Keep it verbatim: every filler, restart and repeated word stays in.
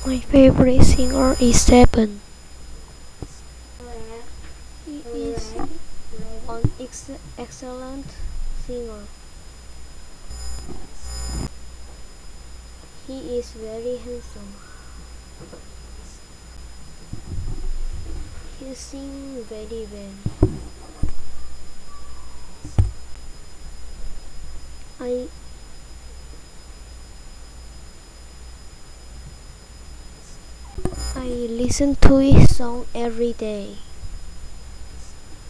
My favorite singer is Seven. He is an ex excellent singer. He is very handsome. He sings very well. I I listen to his song every day.